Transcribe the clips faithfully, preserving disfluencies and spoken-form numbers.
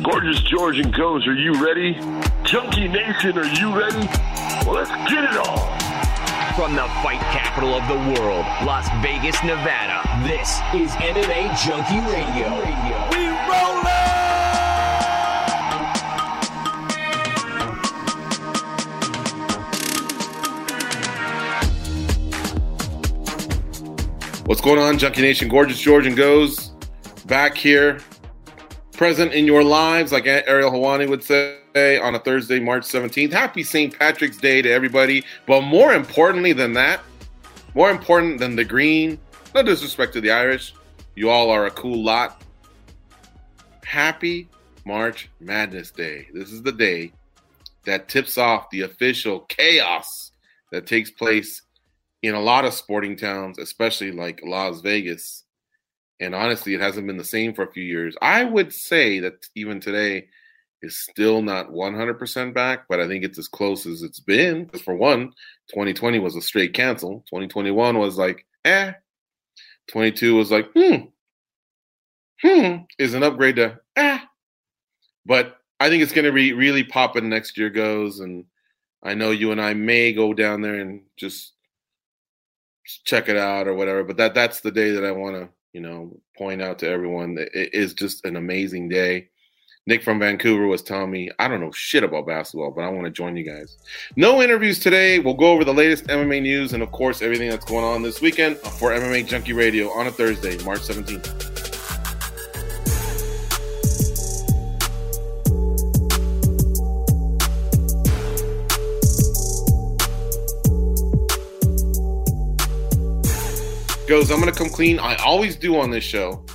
Gorgeous George and Goes, are you ready? Junkie Nation, are you ready? Well, let's get it on. From the fight capital of the world, Las Vegas, Nevada, this is M M A Junkie Radio. We rollin'! What's going on, Junkie Nation? Gorgeous George and Goes back here, present in your lives, like Ariel Helwani would say, on a Thursday, March seventeenth. Happy Saint Patrick's Day to everybody. But more importantly than that, more important than the green, no disrespect to the Irish, you all are a cool lot. Happy March Madness Day. This is the day that tips off the official chaos that takes place in a lot of sporting towns, especially like Las Vegas. And honestly, it hasn't been the same for a few years. I would say that even today is still not one hundred percent back, but I think it's as close as it's been. Because for one, twenty twenty was a straight cancel. twenty twenty-one was like, eh. twenty-two was like, hmm. Hmm is an upgrade to, eh. But I think it's going to be really popping next year goes. And I know you and I may go down there and just check it out or whatever, but that that's the day that I want to, you know, point out to everyone that it is just an amazing day. Nick from Vancouver was telling me, I don't know shit about basketball, but I want to join you guys. No interviews today. We'll go over the latest M M A news and, of course, everything that's going on this weekend for M M A Junkie Radio on a Thursday, March seventeenth. Goes, I'm going to come clean. I always do on this show.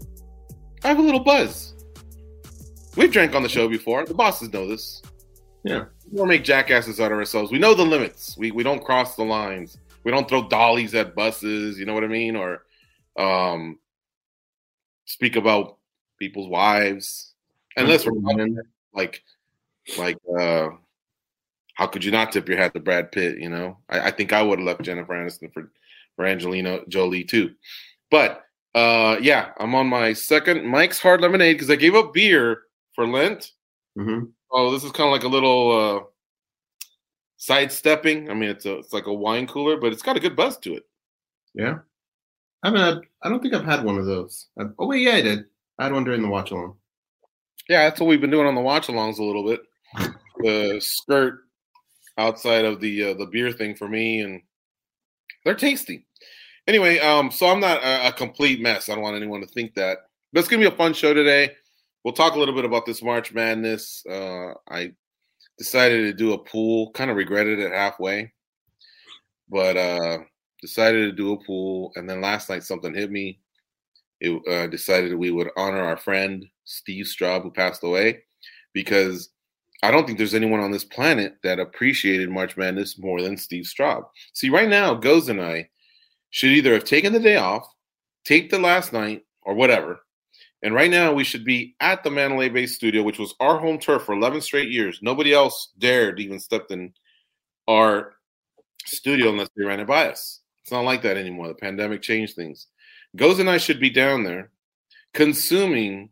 I have a little buzz. We've drank on the show before. The bosses know this. Yeah. We don't make jackasses out of ourselves. We know the limits. We we don't cross the lines. We don't throw dollies at buses, you know what I mean? Or um, speak about people's wives. Unless we're talking like, like uh, how could you not tip your hat to Brad Pitt, you know? I, I think I would have left Jennifer Aniston for... for Angelina Jolie too. But uh, yeah, I'm on my second Mike's Hard Lemonade because I gave up beer for Lent. Mm-hmm. Oh, this is kind of like a little uh, sidestepping. I mean, it's a it's like a wine cooler, but it's got a good buzz to it. Yeah, I haven't had. I don't think I've had one of those. I've, oh wait, yeah, I did. I had one during the watch along. Yeah, that's what we've been doing on the watch alongs a little bit. The skirt outside of the uh, the beer thing for me, and they're tasty. Anyway, um, so I'm not a, a complete mess. I don't want anyone to think that. But it's going to be a fun show today. We'll talk a little bit about this March Madness. Uh, I decided to do a pool. Kind of regretted it halfway. But uh, decided to do a pool. And then last night something hit me. It uh, decided we would honor our friend, Steve Straub, who passed away. Because I don't think there's anyone on this planet that appreciated March Madness more than Steve Straub. See, right now, Goz and I should either have taken the day off, taped the last night, or whatever. And right now, we should be at the Mandalay Bay studio, which was our home turf for eleven straight years. Nobody else dared even step in our studio unless they ran it by us. It's not like that anymore. The pandemic changed things. Goz and I should be down there consuming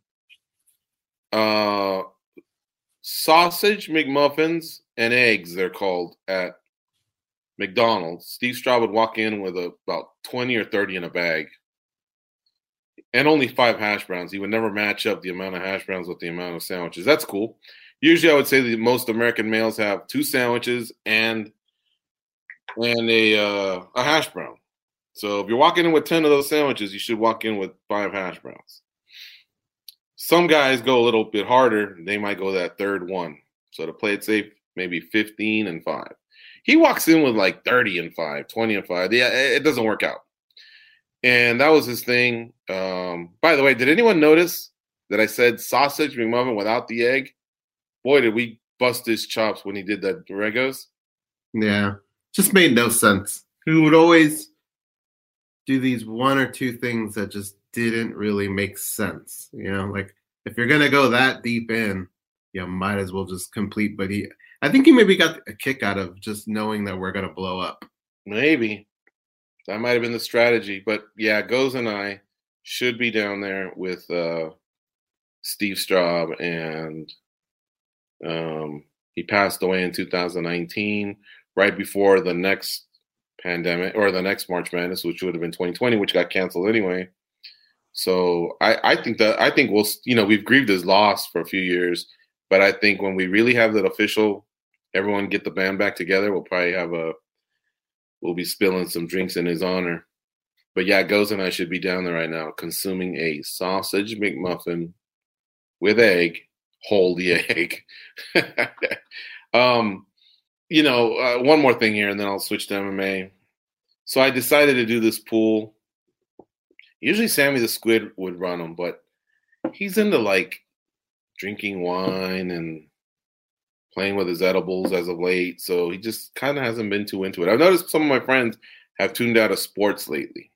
uh, sausage McMuffins and eggs, they're called, at McDonald's. Steve Straub would walk in with a, about twenty or thirty in a bag and only five hash browns. He would never match up the amount of hash browns with the amount of sandwiches. That's cool. Usually I would say that most American males have two sandwiches and and a uh, a hash brown. So if you're walking in with ten of those sandwiches, you should walk in with five hash browns. Some guys go a little bit harder. They might go that third one. So to play it safe, maybe fifteen and five. He walks in with like thirty and five, twenty and five. Yeah, it doesn't work out. And that was his thing. Um, by the way, did anyone notice that I said sausage McMuffin without the egg? Boy, did we bust his chops when he did that Regos. Yeah, just made no sense. He would always do these one or two things that just didn't really make sense. You know, like if you're going to go that deep in, you might as well just complete. But he, I think he maybe got a kick out of just knowing that we're going to blow up. Maybe. That might have been the strategy. But yeah, Goz and I should be down there with uh, Steve Straub, and um, he passed away in two thousand nineteen, right before the next pandemic or the next March Madness, which would have been twenty twenty, which got canceled anyway. So I, I think that I think we'll, you know, we've grieved his loss for a few years, but I think when we really have that official, everyone get the band back together, we'll probably have a, we'll be spilling some drinks in his honor. But yeah, Goz and I should be down there right now, consuming a sausage McMuffin with egg, hold the egg. um, you know, uh, one more thing here, and then I'll switch to M M A. So I decided to do this pool. Usually Sammy the Squid would run them, but he's into like drinking wine and playing with his edibles as of late. So he just kind of hasn't been too into it. I've noticed some of my friends have tuned out of sports lately.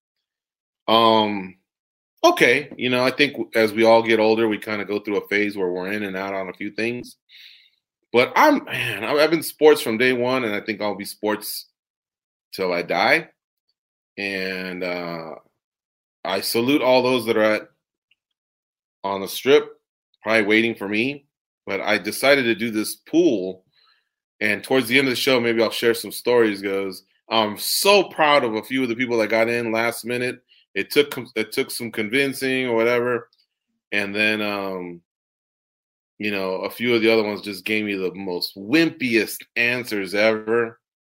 Um, okay. You know, I think as we all get older, we kind of go through a phase where we're in and out on a few things. But I'm, man, I've been sports from day one, and I think I'll be sports till I die. And, uh, I salute all those that are at on the strip, probably waiting for me. But I decided to do this pool, and towards the end of the show, maybe I'll share some stories. Goes, I'm so proud of a few of the people that got in last minute. It took it took some convincing or whatever, and then um, you know, a few of the other ones just gave me the most wimpiest answers ever.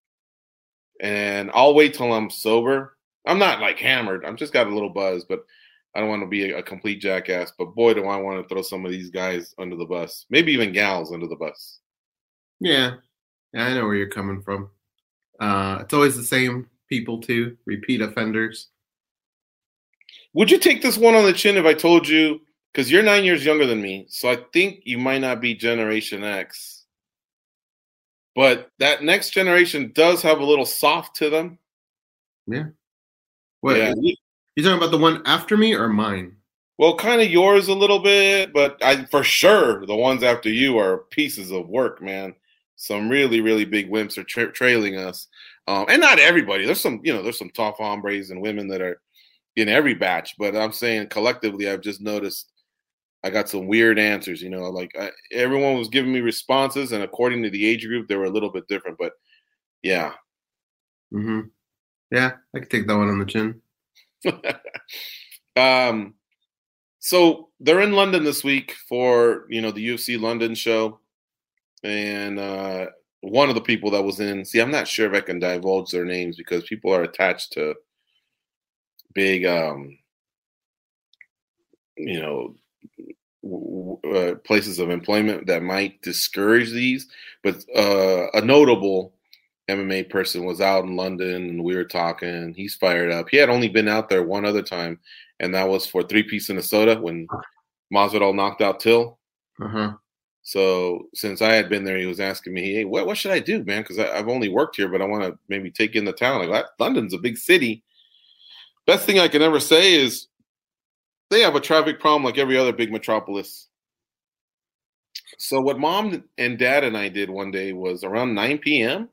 And I'll wait till I'm sober. I'm not like hammered. I'm just got a little buzz, but I don't want to be a, a complete jackass. But boy, do I want to throw some of these guys under the bus. Maybe even gals under the bus. Yeah. Yeah, I know where you're coming from. Uh, it's always the same people too, repeat offenders. Would you take this one on the chin if I told you, because you're nine years younger than me, so I think you might not be Generation X. But that next generation does have a little soft to them. Yeah. What? Yeah. You talking about the one after me or mine? Well, kind of yours a little bit, but I for sure the ones after you are pieces of work, man. Some really, really big wimps are tra- trailing us, um, and not everybody. There's some, you know, there's some tough hombres and women that are in every batch. But I'm saying collectively, I've just noticed I got some weird answers. You know, like I, everyone was giving me responses, and according to the age group, they were a little bit different. But yeah. Mm-hmm. Yeah, I could take that one on the chin. um, so they're in London this week for, you know, the U F C London show. And uh, one of the people that was in, see, I'm not sure if I can divulge their names because people are attached to big, um, you know, w- w- uh, places of employment that might discourage these. But uh, a notable M M A person was out in London, and we were talking. He's fired up. He had only been out there one other time, and that was for three-piece Minnesota when Masvidal knocked out Till. Uh-huh. So since I had been there, he was asking me, hey, what, what should I do, man? Because I've only worked here, but I want to maybe take in the town. Like, London's a big city. Best thing I can ever say is they have a traffic problem like every other big metropolis. So what mom and dad and I did one day was around nine p.m.,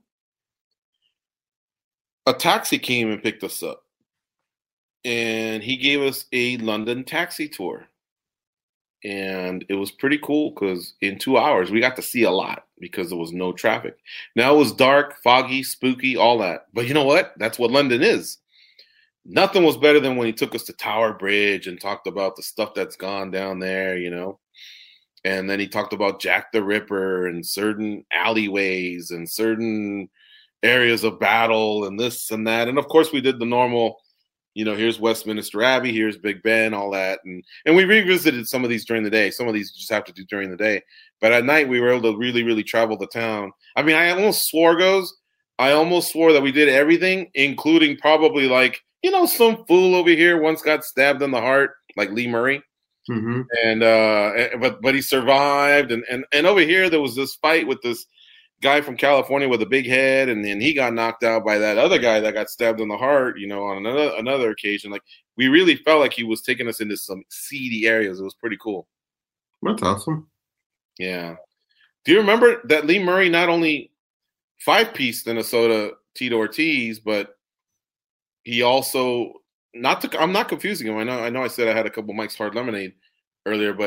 a taxi came and picked us up, and he gave us a London taxi tour. And it was pretty cool because in two hours we got to see a lot because there was no traffic. Now it was dark, foggy, spooky, all that. But you know what? That's what London is. Nothing was better than when he took us to Tower Bridge and talked about the stuff that's gone down there, you know. And then he talked about Jack the Ripper and certain alleyways and certain areas of battle and this and that. And of course we did the normal, you know, here's Westminster Abbey, here's Big Ben, all that. And and we revisited some of these during the day. Some of these you just have to do during the day. But at night we were able to really, really travel the town. I mean, I almost swore, goes, I almost swore that we did everything, including probably like, you know, some fool over here once got stabbed in the heart, like Lee Murray. Mm-hmm. And uh but but he survived. And and and over here there was this fight with this guy from California with a big head, and then he got knocked out by that other guy that got stabbed in the heart, you know, on another another occasion. Like, we really felt like he was taking us into some seedy areas. It was pretty cool. That's awesome. Yeah. Do you remember that Lee Murray not only five-piece Minnesota Tito Ortiz, but he also, not to, I'm not confusing him. I know I know I said I had a couple Mike's Hard Lemonade earlier, but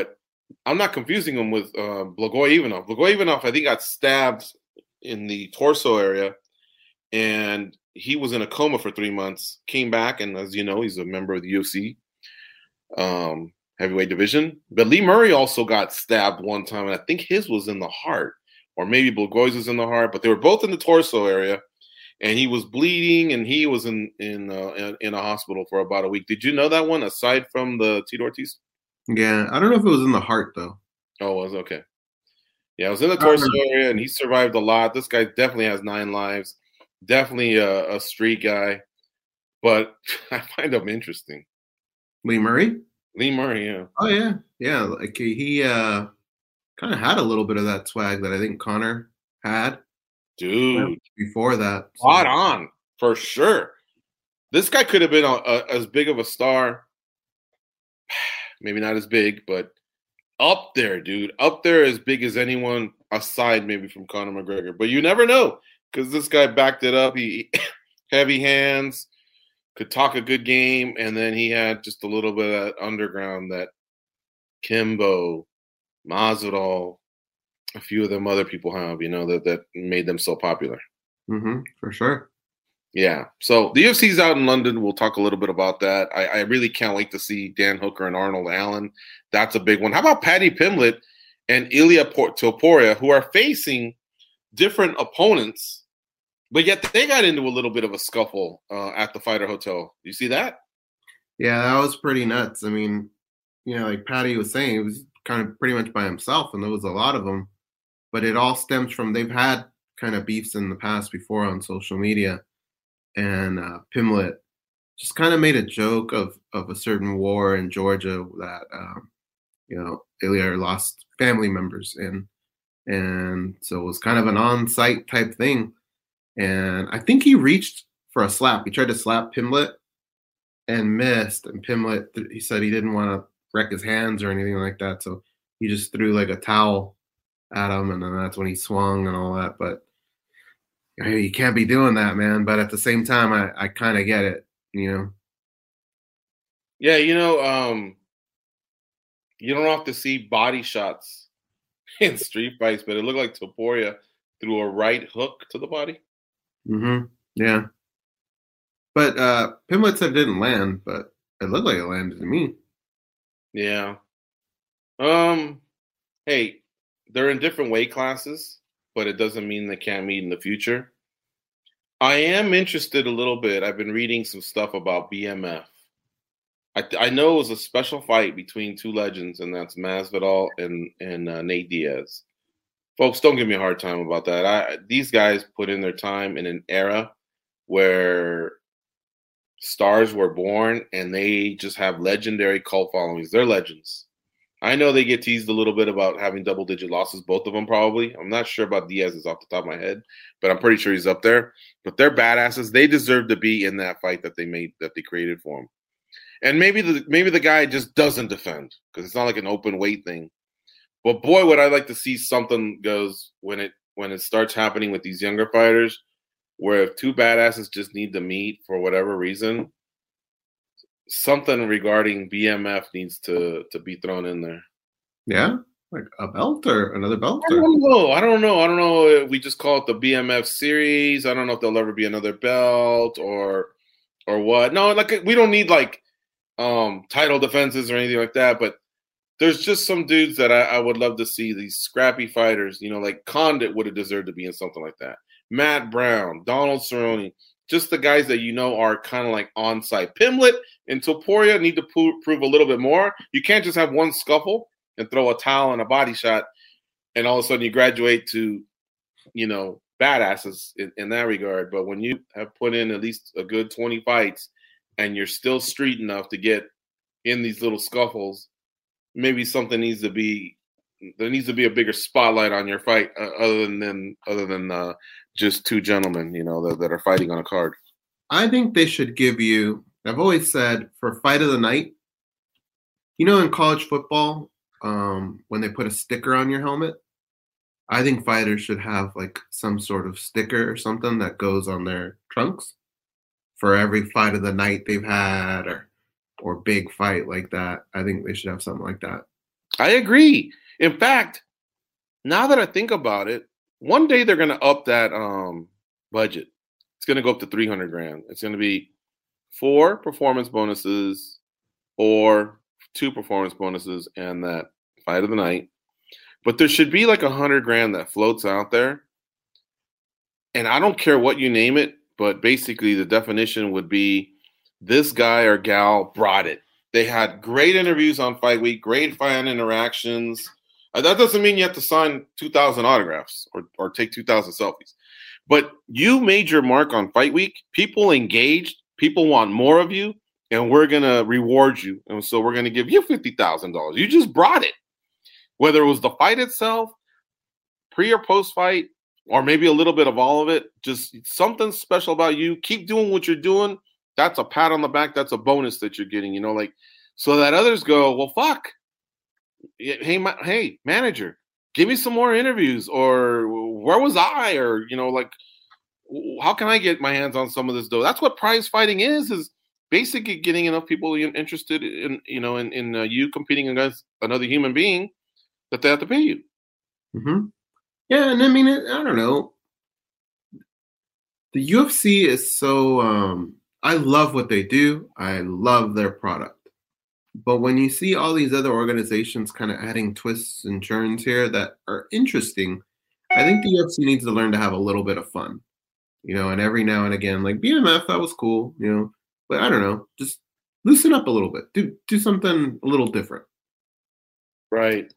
I'm not confusing him with uh, Blagoy Ivanov. Blagoy Ivanov, I think, got stabbed in the torso area, and he was in a coma for three months. Came back, and as you know, he's a member of the U F C um, heavyweight division. But Lee Murray also got stabbed one time, and I think his was in the heart, or maybe Blagoy's was in the heart. But they were both in the torso area, and he was bleeding, and he was in in uh, in, in a hospital for about a week. Did you know that one? Aside from the Tito Ortiz. Yeah, I don't know if it was in the heart though. Oh, it was okay. Yeah, it was in the torso area, and he survived a lot. This guy definitely has nine lives. Definitely a, a street guy, but I find him interesting. Lee Murray? Lee Murray, yeah. Oh yeah, yeah. Like he uh, kind of had a little bit of that swag that I think Conor had, dude. Before that, so. Spot on for sure. This guy could have been a, a, as big of a star. Maybe not as big, but up there, dude. Up there as big as anyone aside maybe from Conor McGregor. But you never know because this guy backed it up. He heavy hands, could talk a good game, and then he had just a little bit of that underground that Kimbo, Masvidal, a few of them other people have, you know, that, that made them so popular. Mm-hmm, for sure. Yeah. So the U F C's out in London. We'll talk a little bit about that. I, I really can't wait to see Dan Hooker and Arnold Allen. That's a big one. How about Paddy Pimblett and Ilia Topuria, who are facing different opponents, but yet they got into a little bit of a scuffle uh, at the Fighter Hotel. You see that? Yeah, that was pretty nuts. I mean, you know, like Paddy was saying, it was kind of pretty much by himself, and there was a lot of them. But it all stems from they've had kind of beefs in the past before on social media. And uh, Pimblett just kind of made a joke of, of a certain war in Georgia that, um, you know, Ilia lost family members in. And so it was kind of an on-site type thing. And I think he reached for a slap. He tried to slap Pimblett and missed. And Pimblett, he said he didn't want to wreck his hands or anything like that. So he just threw like a towel at him. And then that's when he swung and all that. But you can't be doing that, man. But at the same time, I, I kind of get it, you know? Yeah, you know, um, you don't have to see body shots in street fights, but it looked like Topuria threw a right hook to the body. Mm-hmm. Yeah. But uh, Pimblett said it didn't land, but it looked like it landed to me. Yeah. Um. Hey, they're in different weight classes, but it doesn't mean they can't meet in the future. I am interested a little bit. I've been reading some stuff about B M F. I, I know it was a special fight between two legends, and that's Masvidal and, and uh, Nate Diaz. Folks, don't give me a hard time about that. I, these guys put in their time in an era where stars were born, and they just have legendary cult followings. They're legends. I know they get teased a little bit about having double-digit losses, both of them probably. I'm not sure about Diaz's off the top of my head, but I'm pretty sure he's up there. But they're badasses. They deserve to be in that fight that they made, that they created for him. And maybe the maybe the guy just doesn't defend because it's not like an open weight thing. But boy, would I like to see something goes when it when it starts happening with these younger fighters, where if two badasses just need to meet for whatever reason, something regarding B M F needs to to be thrown in there. Yeah, like a belt or another belt. I don't know. I don't know. I don't know if we just call it the B M F series. I don't know if there'll ever be another belt or or what. No, like we don't need like um title defenses or anything like that. But there's just some dudes that I, I would love to see, these scrappy fighters. You know, like Condit would have deserved to be in something like that. Matt Brown, Donald Cerrone. Just the guys that you know are kind of like on-site. Pimblett and Topuria need to pro- prove a little bit more. You can't just have one scuffle and throw a towel and a body shot, and all of a sudden you graduate to, you know, badasses in, in that regard. But when you have put in at least a good twenty fights and you're still street enough to get in these little scuffles, maybe something needs to be – there needs to be a bigger spotlight on your fight uh, other than other than uh, just two gentlemen, you know, that, that are fighting on a card. I think they should give you, I've always said, for fight of the night, you know, in college football, um, when they put a sticker on your helmet, I think fighters should have like some sort of sticker or something that goes on their trunks for every fight of the night they've had or or big fight like that. I think they should have something like that. I agree. In fact, now that I think about it, one day they're going to up that um, budget. It's going to go up to three hundred grand. It's going to be four performance bonuses or two performance bonuses and that fight of the night. But there should be like a hundred grand that floats out there. And I don't care what you name it, but basically the definition would be this guy or gal brought it. They had great interviews on Fight Week, great fan interactions. Uh, that doesn't mean you have to sign two thousand autographs or, or take two thousand selfies. But you made your mark on Fight Week. People engaged. People want more of you, and we're going to reward you. And so we're going to give you fifty thousand dollars. You just brought it. Whether it was the fight itself, pre or post-fight, or maybe a little bit of all of it, just something special about you. Keep doing what you're doing. That's a pat on the back. That's a bonus that you're getting, you know, like, so that others go, well, fuck. Hey, ma- hey, manager, give me some more interviews, or where was I? Or, you know, like, how can I get my hands on some of this dough? That's what prize fighting is, is basically getting enough people interested in, you know, in, in uh, you competing against another human being that they have to pay you. Mm-hmm. Yeah, and I mean, it, I don't know. The U F C is so, um, I love what they do. I love their product. But when you see all these other organizations kind of adding twists and turns here that are interesting, I think the U F C needs to learn to have a little bit of fun. You know, and every now and again, like B M F, that was cool, you know. But I don't know, just loosen up a little bit. Do do something a little different. Right.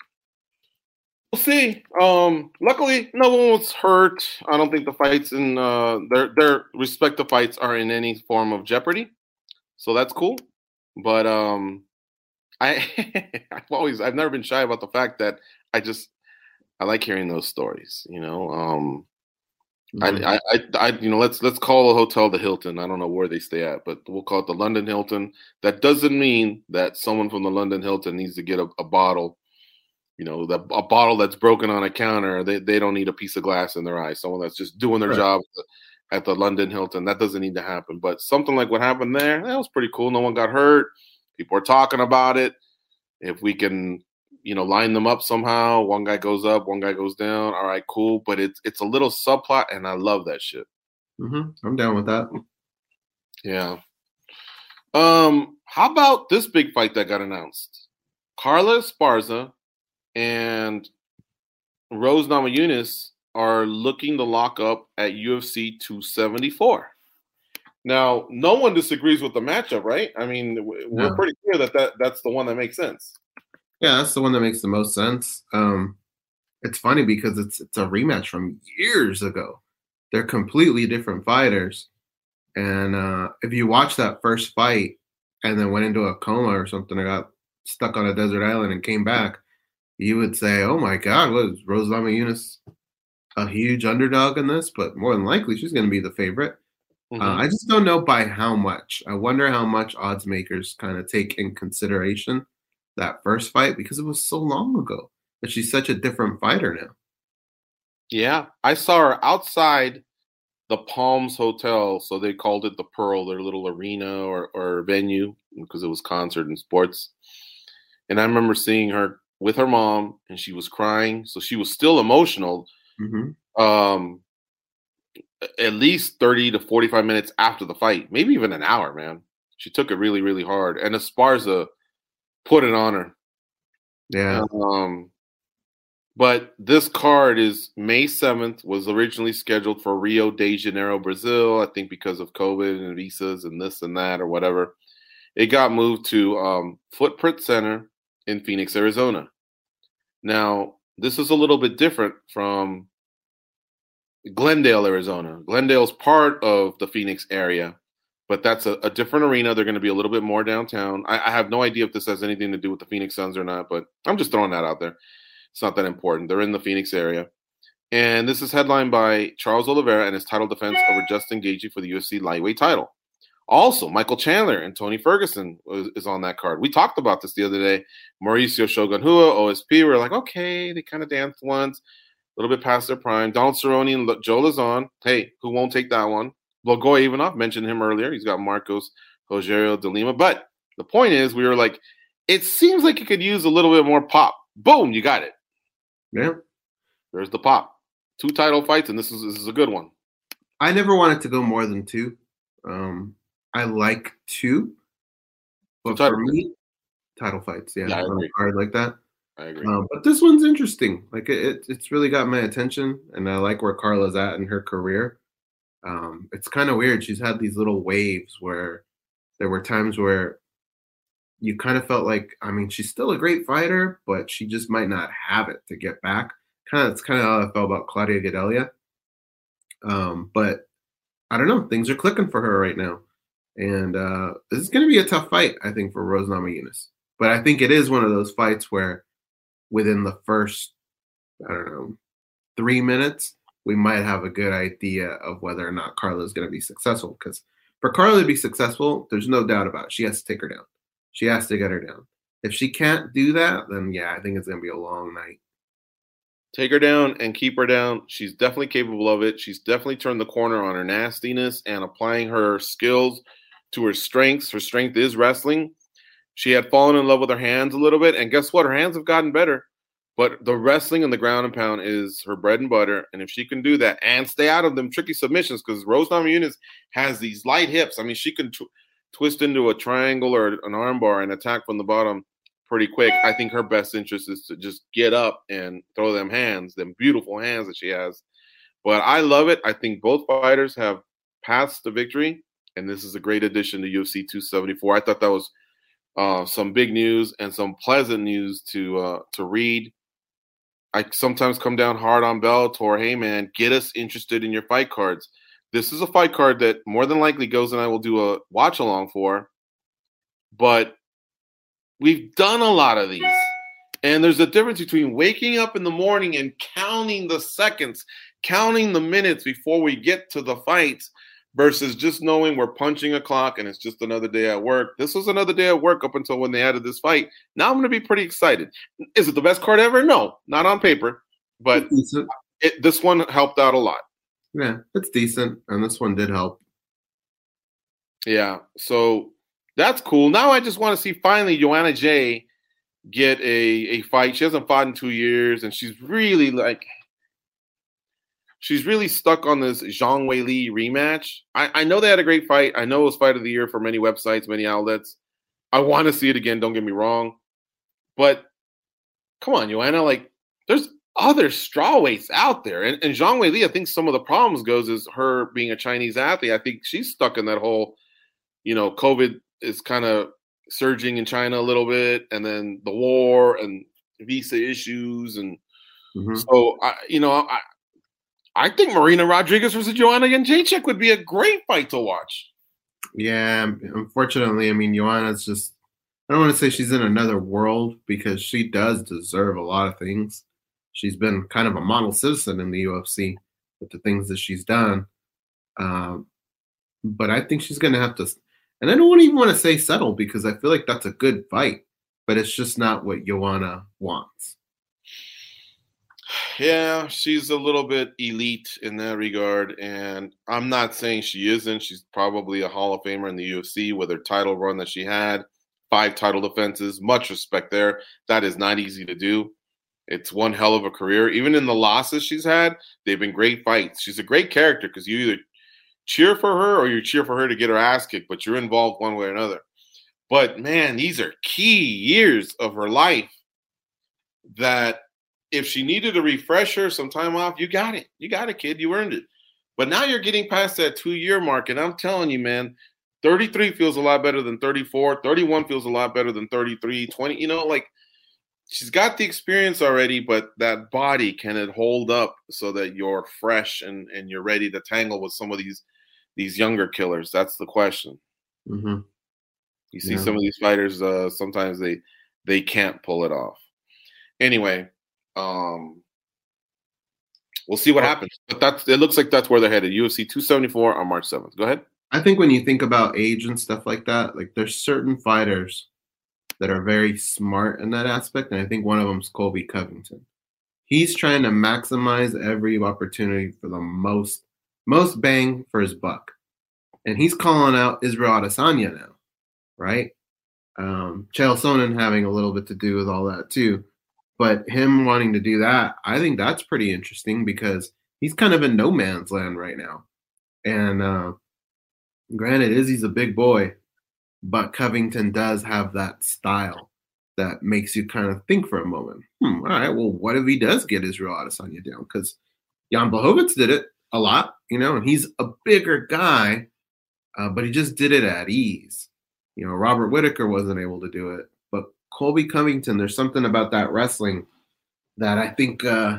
We'll see. Um, luckily, no one was hurt. I don't think the fights in uh, their their respective fights are in any form of jeopardy, so that's cool. But um, I I've always I've never been shy about the fact that I just I like hearing those stories. You know, um, mm-hmm. I, I I I you know let's let's call a hotel the Hilton. I don't know where they stay at, but we'll call it the London Hilton. That doesn't mean that someone from the London Hilton needs to get a, a bottle. You know, the, a bottle that's broken on a counter, they, they don't need a piece of glass in their eye. Someone that's just doing their right. job at the London Hilton, that doesn't need to happen. But something like what happened there, that was pretty cool. No one got hurt. People are talking about it. If we can, you know, line them up somehow, one guy goes up, one guy goes down. All right, cool. But it's it's a little subplot, and I love that shit. Mm-hmm. I'm down with that. Yeah. Um, how about this big fight that got announced? Carla Esparza and Rose Namajunas are looking to lock up at U F C two seventy-four. Now, no one disagrees with the matchup, right? I mean, we're no. pretty clear that, that that's the one that makes sense. Yeah, that's the one that makes the most sense. Um, it's funny because it's it's a rematch from years ago. They're completely different fighters. And uh, if you watch that first fight and then went into a coma or something, or got stuck on a desert island and came back, you would say, oh my God, was Rose Namajunas a huge underdog in this? But more than likely, she's going to be the favorite. Mm-hmm. Uh, I just don't know by how much. I wonder how much odds makers kind of take in consideration that first fight, because it was so long ago. But she's such a different fighter now. Yeah, I saw her outside the Palms Hotel, so they called it the Pearl, their little arena or, or venue, because it was concert and sports. And I remember seeing her with her mom, and she was crying. So she was still emotional. Mm-hmm. Um, at least thirty to forty-five minutes after the fight, maybe even an hour, man. She took it really, really hard. And Esparza put it on her. Yeah. Um, but this card is May seventh, was originally scheduled for Rio de Janeiro, Brazil. I think because of COVID and visas and this and that or whatever. It got moved to um, Footprint Center in Phoenix, Arizona. Now, this is a little bit different from Glendale, Arizona. Glendale's part of the Phoenix area, but that's a, a different arena. They're going to be a little bit more downtown. I, I have no idea if this has anything to do with the Phoenix Suns or not, but I'm just throwing that out there. It's not that important. They're in the Phoenix area. And this is headlined by Charles Oliveira and his title defense over Justin Gaethje for the U F C lightweight title. Also, Michael Chandler and Tony Ferguson is, is on that card. We talked about this the other day. Mauricio Shogun Rua, O S P, we were like, okay, they kind of danced once, a little bit past their prime. Donald Cerrone and Joe Lazon. Hey, who won't take that one? Blagoy Ivanov, mentioned him earlier. He's got Marcos Rogerio de Lima. But the point is, we were like, it seems like it could use a little bit more pop. Boom, you got it. Yeah. There's the pop. Two title fights, and this is this is a good one. I never wanted to go more than two. Um, I like two, but Two for title me, title fights, yeah, Yeah, I on a agree. card like that. I agree. Um, but this one's interesting. Like it, it, it's really got my attention, and I like where Carla's at in her career. Um, it's kind of weird. She's had these little waves where there were times where you kind of felt like, I mean, she's still a great fighter, but she just might not have it to get back. Kind of, it's kind of how I felt about Claudia Gadelha. Um, but I don't know. Things are clicking for her right now, and uh, this is going to be a tough fight, I think, for Rose Namajunas. But I think it is one of those fights where, within the first, I don't know, three minutes, we might have a good idea of whether or not Carla is going to be successful. Because for Carla to be successful, there's no doubt about it. She has to take her down. She has to get her down. If she can't do that, then yeah, I think it's going to be a long night. Take her down and keep her down. She's definitely capable of it. She's definitely turned the corner on her nastiness and applying her skills to her strengths. Her strength is wrestling. She had fallen in love with her hands a little bit, and guess what? Her hands have gotten better. But the wrestling and the ground and pound is her bread and butter, and if she can do that and stay out of them tricky submissions, because Rose Namajunas has these light hips. I mean, she can tw- twist into a triangle or an armbar and attack from the bottom pretty quick. I think her best interest is to just get up and throw them hands, them beautiful hands that she has. But I love it. I think both fighters have paths to victory, and this is a great addition to U F C two seventy-four. I thought that was uh, some big news and some pleasant news to uh, to read. I sometimes come down hard on Bellator. Hey, man, get us interested in your fight cards. This is a fight card that more than likely Goes and I will do a watch along for, but we've done a lot of these. And there's a difference between waking up in the morning and counting the seconds, counting the minutes before we get to the fights versus just knowing we're punching a clock and it's just another day at work. This was another day at work up until when they added this fight. Now I'm going to be pretty excited. Is it the best card ever? No, not on paper, but it, this one helped out a lot. Yeah, it's decent, and this one did help. Yeah, so that's cool. Now I just want to see finally Joanna Jay get a, a fight. She hasn't fought in two years, and she's really like – she's really stuck on this Zhang Weili rematch. I, I know they had a great fight. I know it was fight of the year for many websites, many outlets. I want to see it again, don't get me wrong. But come on, Joanna, like there's other strawweights out there. And, and Zhang Weili, I think some of the problems goes is her being a Chinese athlete. I think she's stuck in that whole, you know, COVID is kind of surging in China a little bit, and then the war and visa issues. And mm-hmm. so, I, you know, I, I think Marina Rodriguez versus Joanna Jędrzejczyk would be a great fight to watch. Yeah, unfortunately, I mean, Joanna's just, I don't want to say she's in another world because she does deserve a lot of things. She's been kind of a model citizen in the U F C with the things that she's done. Um, but I think she's going to have to, and I don't even want to say settle because I feel like that's a good fight, but it's just not what Joanna wants. Yeah, she's a little bit elite in that regard, and I'm not saying she isn't. She's probably a Hall of Famer in the U F C with her title run that she had, five title defenses, much respect there. That is not easy to do. It's one hell of a career. Even in the losses she's had, they've been great fights. She's a great character because you either cheer for her or you cheer for her to get her ass kicked, but you're involved one way or another. But, man, these are key years of her life that if she needed a refresher, some time off, you got it. You got it, kid. You earned it. But now you're getting past that two-year mark, and I'm telling you, man, thirty-three feels a lot better than thirty-four. thirty-one feels a lot better than thirty-three. twenty, you know, like she's got the experience already, but that body, can it hold up so that you're fresh and, and you're ready to tangle with some of these these younger killers? That's the question. Mm-hmm. You see yeah. some of these fighters, uh, sometimes they they can't pull it off. Anyway, um, we'll see what happens. But that's it looks like that's where they're headed. U F C two seventy-four on March seventh. Go ahead. I think when you think about age and stuff like that, like there's certain fighters that are very smart in that aspect, and I think one of them is Colby Covington. He's trying to maximize every opportunity for the most most bang for his buck. And he's calling out Israel Adesanya now, right? Um, Chael Sonnen having a little bit to do with all that too. But him wanting to do that, I think that's pretty interesting because he's kind of in no man's land right now. And uh, granted, Izzy's a big boy, but Covington does have that style that makes you kind of think for a moment. Hmm, all right, well, what if he does get Israel Adesanya down? Because Jan Blachowicz did it a lot, you know, and he's a bigger guy, uh, but he just did it at ease. You know, Robert Whittaker wasn't able to do it. But Colby Covington, there's something about that wrestling that I think uh,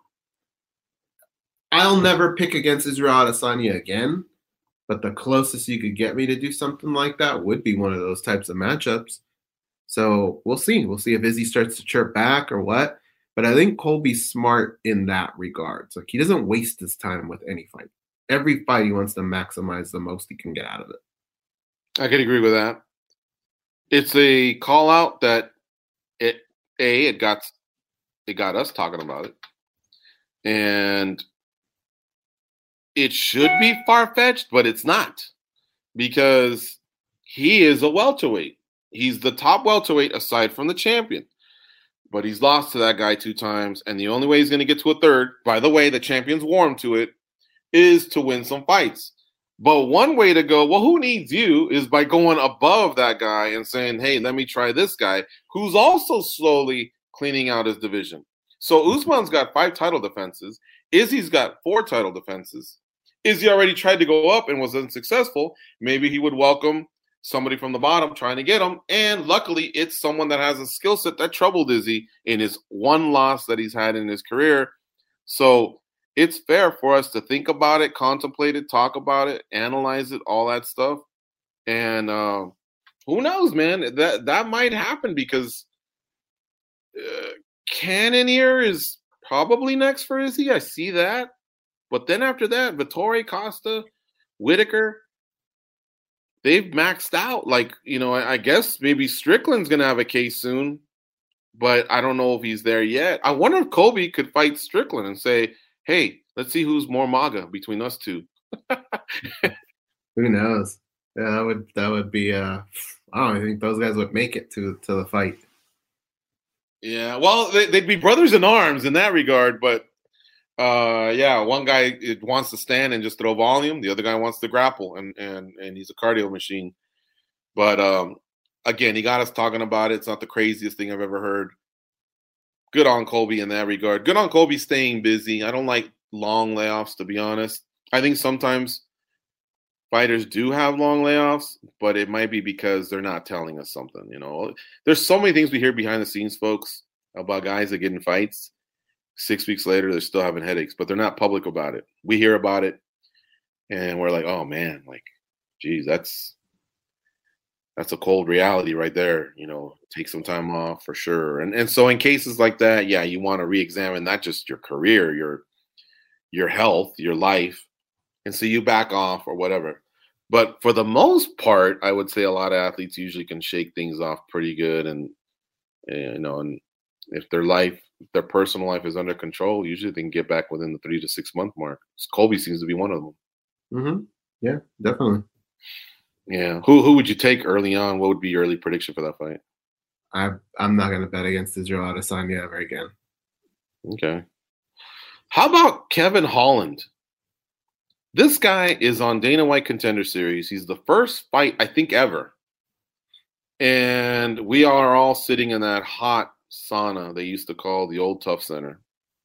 I'll never pick against Israel Adesanya again. But the closest you could get me to do something like that would be one of those types of matchups. So we'll see. We'll see if Izzy starts to chirp back or what. But I think Colby's smart in that regard. So he doesn't waste his time with any fight. Every fight he wants to maximize the most he can get out of it. I could agree with that. It's a call out that it a it got it got us talking about it, and it should be far fetched, but it's not because he is a welterweight. He's the top welterweight aside from the champion, but he's lost to that guy two times, and the only way he's going to get to a third, by the way, the champion's warmed to it, is to win some fights. But one way to go, well, who needs you, is by going above that guy and saying, hey, let me try this guy, who's also slowly cleaning out his division. So Usman's got five title defenses. Izzy's got four title defenses. Izzy already tried to go up and was unsuccessful. Maybe he would welcome somebody from the bottom trying to get him. And luckily, it's someone that has a skill set that troubled Izzy in his one loss that he's had in his career. So it's fair for us to think about it, contemplate it, talk about it, analyze it, all that stuff. And uh, who knows, man? That that might happen because uh, Cannonier is probably next for Izzy. I see that. But then after that, Vettori, Costa, Whittaker, they've maxed out. Like, you know, I, I guess maybe Strickland's going to have a case soon, but I don't know if he's there yet. I wonder if Colby could fight Strickland and say, hey, let's see who's more MAGA between us two. Who knows? Yeah, that would that would be. Uh, I don't think those guys would make it to to the fight. Yeah, well, they, they'd be brothers in arms in that regard, but uh, yeah, one guy it wants to stand and just throw volume. The other guy wants to grapple, and and and he's a cardio machine. But um, again, he got us talking about it. It's not the craziest thing I've ever heard. Good on Colby in that regard. Good on Colby staying busy. I don't like long layoffs, to be honest. I think sometimes fighters do have long layoffs, but it might be because they're not telling us something. You know, there's so many things we hear behind the scenes, folks, about guys that get in fights. Six weeks later, they're still having headaches, but they're not public about it. We hear about it, and we're like, oh, man, like, geez, that's that's a cold reality right there. You know, take some time off for sure. And and so in cases like that, yeah, you want to re-examine not just your career, your your health, your life, and so you back off or whatever. But for the most part, I would say a lot of athletes usually can shake things off pretty good. And, you know, and if their life, their personal life is under control, usually they can get back within the three to six month mark. Colby seems to be one of them. Mm-hmm. Yeah, definitely. Yeah. Who who would you take early on? What would be your early prediction for that fight? I, I'm not going to bet against Israel Adesanya ever again. Okay. How about Kevin Holland? This guy is on Dana White Contender Series. He's the first fight, I think, ever. And we are all sitting in that hot sauna they used to call the Old Tough Center.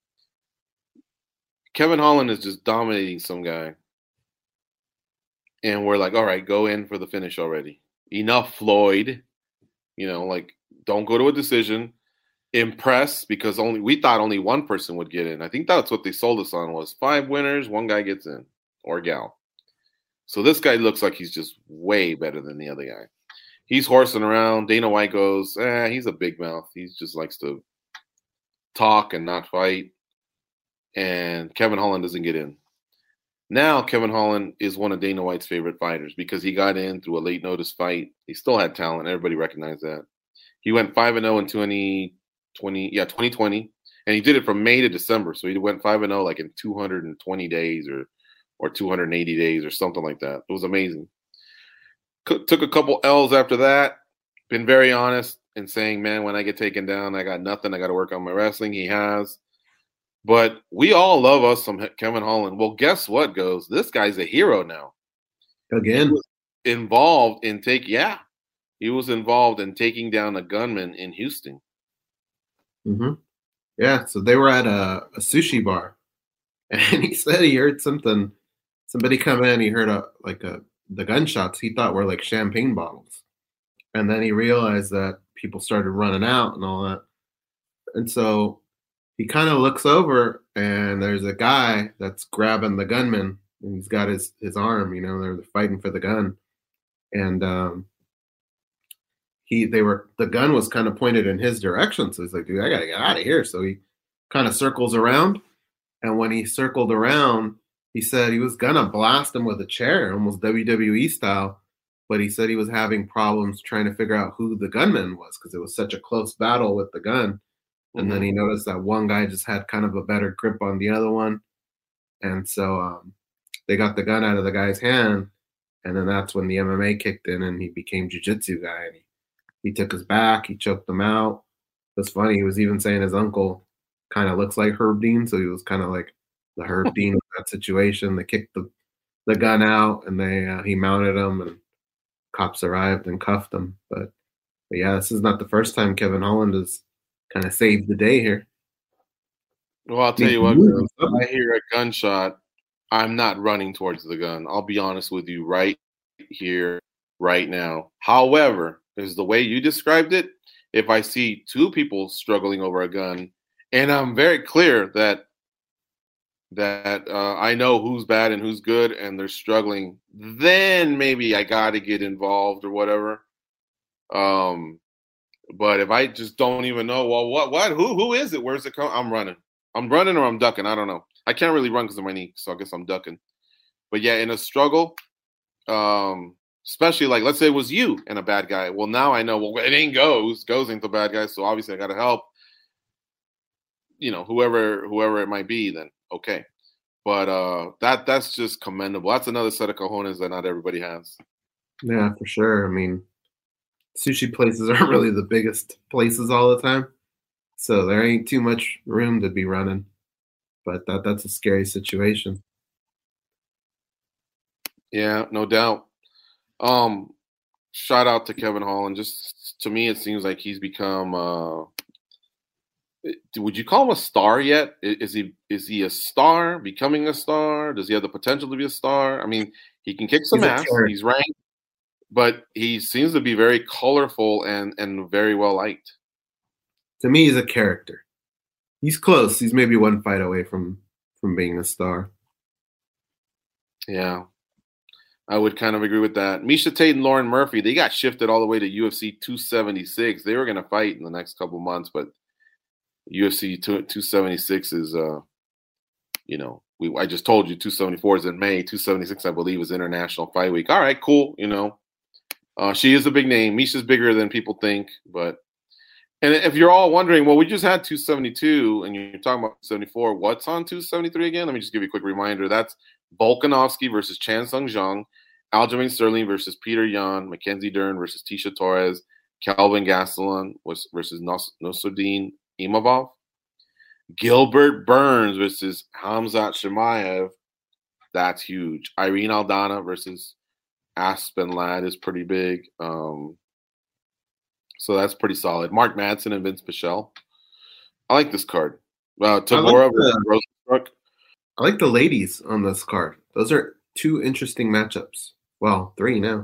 Kevin Holland is just dominating some guy. And we're like, all right, go in for the finish already. Enough, Floyd. You know, like, don't go to a decision. Impress, because only we thought only one person would get in. I think that's what they sold us on, was five winners, one guy gets in, or gal. So this guy looks like he's just way better than the other guy. He's horsing around. Dana White goes, eh, he's a big mouth. He just likes to talk and not fight. And Kevin Holland doesn't get in. Now Kevin Holland is one of Dana White's favorite fighters because he got in through a late notice fight. He still had talent. Everybody recognized that. He went five and oh in twenty twenty, yeah, twenty twenty. And he did it from May to December. So he went five and oh like in two hundred twenty days or or two hundred eighty days or something like that. It was amazing. C- took a couple L's after that. been very honest in saying, man, when I get taken down, I got nothing. I got to work on my wrestling. He has. But we all love us some Kevin Holland. Well, guess what, Goes? This guy's a hero now. Again. Involved in take, yeah. He was involved in taking down a gunman in Houston. Mm-hmm. Yeah, so they were at a, a sushi bar. And he said he heard something. Somebody come in, he heard a like a the gunshots he thought were like champagne bottles. And then he realized that people started running out and all that. And so he kind of looks over and there's a guy that's grabbing the gunman and he's got his, his arm, you know, they're fighting for the gun. And um, he they were the gun was kind of pointed in his direction. So he's like, dude, I gotta get out of here. So he kind of circles around. And when he circled around, he said he was gonna blast him with a chair, almost W W E style. But he said he was having problems trying to figure out who the gunman was because it was such a close battle with the gun. And mm-hmm. then he noticed that one guy just had kind of a better grip on the other one. And so um, they got the gun out of the guy's hand. And then that's when the M M A kicked in and he became jiu-jitsu guy. And he, he took his back. He choked him out. It was funny. He was even saying his uncle kind of looks like Herb Dean. So he was kind of like the Herb Dean of that situation. They kicked the, the gun out and they uh, he mounted him and cops arrived and cuffed him. But, but yeah, this is not the first time Kevin Holland has kind of saved the day here. Well, I'll tell you what, girl, if I hear a gunshot, I'm not running towards the gun. I'll be honest with you right here, right now. However, is the way you described it, if I see two people struggling over a gun, and I'm very clear that that uh, I know who's bad and who's good, and they're struggling, then maybe I got to get involved or whatever. Um, but if I just don't even know, well, what, what, who, who is it? Where's it come? I'm running. I'm running or I'm ducking. I don't know. I can't really run because of my knee, so I guess I'm ducking. But yeah, in a struggle, um, especially like, let's say it was you and a bad guy. Well, now I know, well, it ain't Goes. Goes ain't the bad guy, so obviously I got to help. You know, whoever, whoever it might be, then okay. But uh, that that's just commendable. That's another set of cojones that not everybody has. Yeah, for sure. I mean, sushi places aren't really the biggest places all the time, so there ain't too much room to be running. But that that's a scary situation. Yeah, no doubt. Um, shout out to Kevin Holland. Just to me, it seems like he's become. Uh, would you call him a star yet? Is he is he a star? Becoming a star? Does he have the potential to be a star? I mean, he can kick some ass. He's ranked, but he seems to be very colorful and and very well liked. To me, he's a character. He's close. He's maybe one fight away from from being a star. Yeah, I would kind of agree with that. Miesha Tate and Lauren Murphy, they got shifted all the way to U F C two seventy-six. They were going to fight in the next couple months, but U F C two seventy-six is, uh, you know, we I just told you two seventy-four is in May. two seventy-six, I believe, is International Fight Week. All right, cool. You know, uh, she is a big name. Miesha's bigger than people think, but. And if you're all wondering, well, we just had two seventy-two, and you're talking about two seventy-four. What's on two seventy-three again? Let me just give you a quick reminder. That's Volkanovski versus Chan Sung Jung, Aljamain Sterling versus Peter Yan, Mackenzie Dern versus Tisha Torres, Kelvin Gastelum versus Nos- Nassourdine Imavov, Gilbert Burns versus Hamzat Chimaev. That's huge. Irene Aldana versus Aspen Ladd is pretty big. Um, So that's pretty solid. Mark Madsen and Vince Pichel. I like this card. Uh, Tabora like versus Rosenstruck. I like the ladies on this card. Those are two interesting matchups. Well, three now.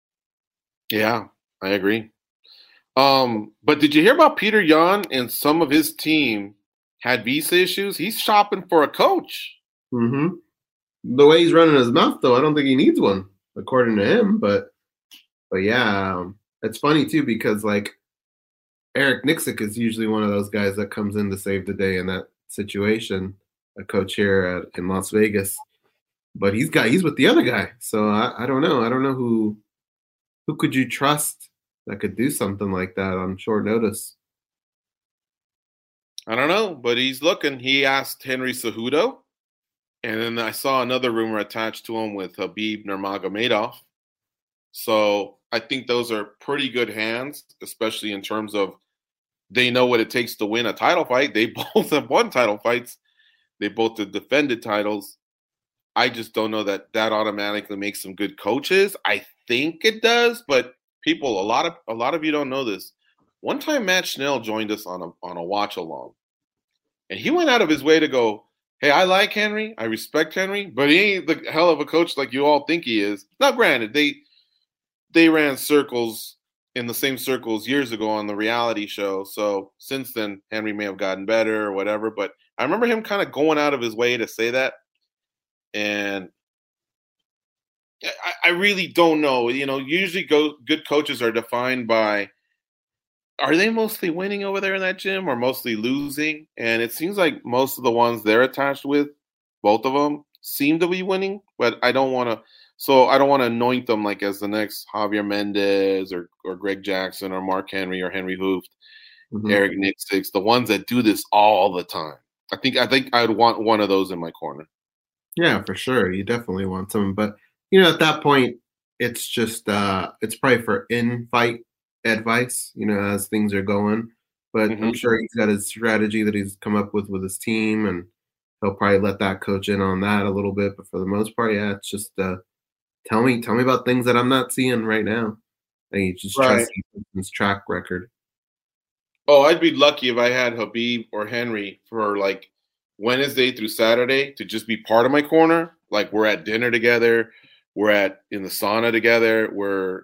Yeah, I agree. Um, but did you hear about Peter Yan and some of his team had visa issues? He's shopping for a coach. Mm-hmm. The way he's running his mouth, though, I don't think he needs one, according to him. But, but yeah. Um, It's funny, too, because, like, Eric Nixick is usually one of those guys that comes in to save the day in that situation, a coach here at, in Las Vegas. But he's got he's with the other guy. So I, I don't know. I don't know who who could you trust that could do something like that on short notice. I don't know, but he's looking. He asked Henry Cejudo, and then I saw another rumor attached to him with Habib Nurmagomedov. So I think those are pretty good hands, especially in terms of they know what it takes to win a title fight. They both have won title fights. They both have defended titles. I just don't know that that automatically makes them good coaches. I think it does, but people, a lot of a lot of you don't know this. One time, Matt Schnell joined us on a on a watch along, and he went out of his way to go, "Hey, I like Henry, I respect Henry, but he ain't the hell of a coach like you all think he is." Now, granted, they they ran circles in the same circles years ago on the reality show, so since then, Henry may have gotten better or whatever. But I remember him kind of going out of his way to say that. And I, I really don't know. You know, usually go, good coaches are defined by, are they mostly winning over there in that gym or mostly losing? And it seems like most of the ones they're attached with, both of them, seem to be winning. But I don't want to, so I don't want to anoint them like as the next Javier Mendez or, or Greg Jackson or Mark Henry or Henry Hooft, mm-hmm. Eric Nicksick, the ones that do this all the time. I think I think I'd want one of those in my corner. Yeah, for sure. You definitely want some, but you know, at that point, it's just uh, it's probably for in-fight advice, you know, as things are going. But mm-hmm. I'm sure he's got his strategy that he's come up with with his team, and he'll probably let that coach in on that a little bit. But for the most part, yeah, it's just uh, tell me, tell me about things that I'm not seeing right now. And you just right. trust his track record. Oh, I'd be lucky if I had Khabib or Henry for like Wednesday through Saturday to just be part of my corner. Like we're at dinner together, we're at in the sauna together, we're,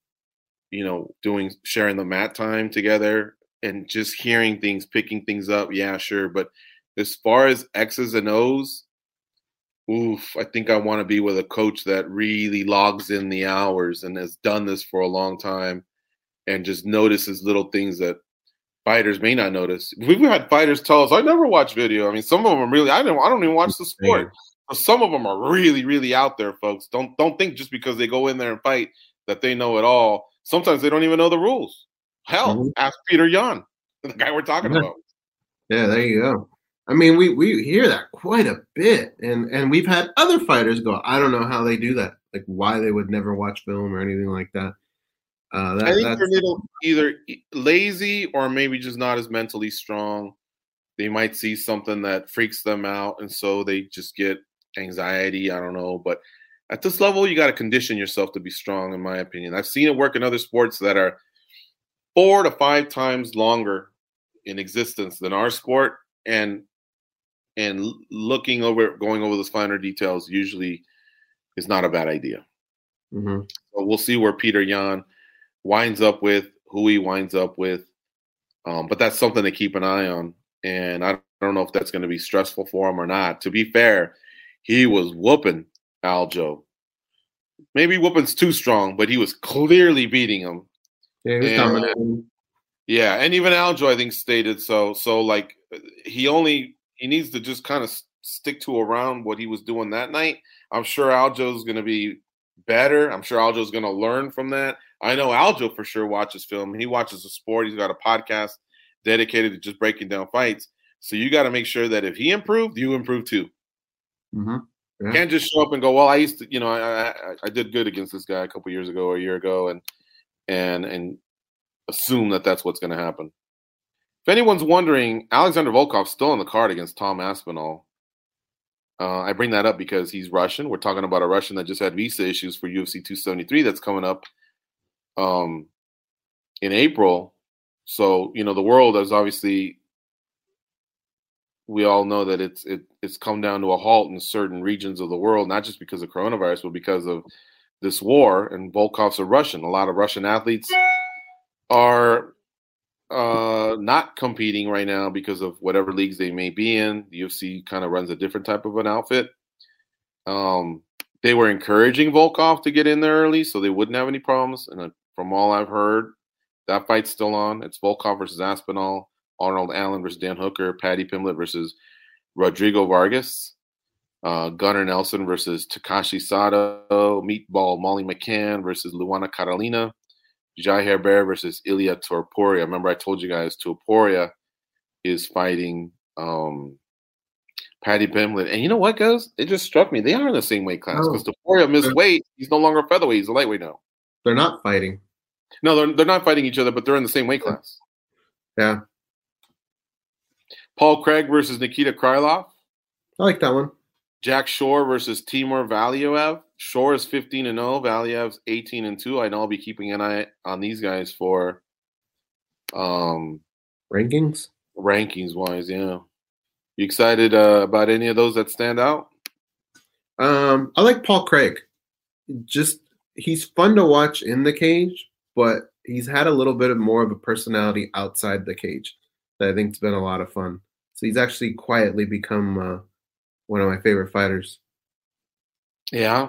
you know, doing sharing the mat time together and just hearing things, picking things up. Yeah, sure. But as far as X's and O's, oof, I think I want to be with a coach that really logs in the hours and has done this for a long time and just notices little things that fighters may not notice. We've had fighters tell us, I never watch video. I mean, some of them are really, I don't, I don't even watch the sport. But some of them are really, really out there, folks. Don't don't think just because they go in there and fight that they know it all. Sometimes they don't even know the rules. Hell, mm-hmm. ask Peter Yan, the guy we're talking yeah. about. Yeah, there you go. I mean, we, we hear that quite a bit. And, and we've had other fighters go, I don't know how they do that. Like why they would never watch film or anything like that. Uh, that, I think they're little either lazy or maybe just not as mentally strong. They might see something that freaks them out, and so they just get anxiety. I don't know. But at this level, you got to condition yourself to be strong, in my opinion. I've seen it work in other sports that are four to five times longer in existence than our sport, and and looking over, going over those finer details usually is not a bad idea. Mm-hmm. So we'll see where Peter Yan winds up with, who he winds up with. Um, but that's something to keep an eye on. And I don't know if that's going to be stressful for him or not. To be fair, he was whooping Aljo. Maybe whooping's too strong, but he was clearly beating him. Yeah, he was and, dominating. Yeah, and even Aljo, I think, stated so. So, like, he only – he needs to just kind of stick to around what he was doing that night. I'm sure Aljo's going to be better. I'm sure Aljo's going to learn from that. I know Aljo for sure watches film. He watches the sport. He's got a podcast dedicated to just breaking down fights. So you got to make sure that if he improved, you improve too. Mm-hmm. Yeah. You can't just show up and go, well, I used to, you know, I, I, I did good against this guy a couple years ago or a year ago, and and and assume that that's what's going to happen. If anyone's wondering, Alexander Volkov's still on the card against Tom Aspinall. Uh, I bring that up because he's Russian. We're talking about a Russian that just had visa issues for U F C two seventy-three that's coming up um, in April. So, you know, the world is obviously, we all know that it's it, it's come down to a halt in certain regions of the world, not just because of coronavirus, but because of this war. And Volkov's a Russian. A lot of Russian athletes are uh, not competing right now because of whatever leagues they may be in. The U F C kind of runs a different type of an outfit. Um, they were encouraging Volkov to get in there early so they wouldn't have any problems. And uh, from all I've heard, that fight's still on. It's Volkov versus Aspinall, Arnold Allen versus Dan Hooker, Paddy Pimblett versus Rodrigo Vargas, uh, Gunnar Nelson versus Takashi Sato, Meatball Molly McCann versus Luana Carolina, Jai Herbert versus Ilya Topuria. Remember I told you guys Topuria is fighting um, Paddy Pimblett. And you know what, guys? It just struck me. They are in the same weight class because oh. Topuria missed weight. He's no longer a featherweight. He's a lightweight now. They're not fighting. No, they're they're not fighting each other, but they're in the same weight class. Yeah. Paul Craig versus Nikita Krylov. I like that one. Jack Shore versus Timur Valiev. Shore is fifteen and oh. Valiev's eighteen and two. I know I'll be keeping an eye on these guys for um, rankings. Rankings wise, yeah. You excited uh, about any of those that stand out? Um, I like Paul Craig. Just he's fun to watch in the cage, but he's had a little bit of more of a personality outside the cage that I think's been a lot of fun. So he's actually quietly become uh, one of my favorite fighters. Yeah.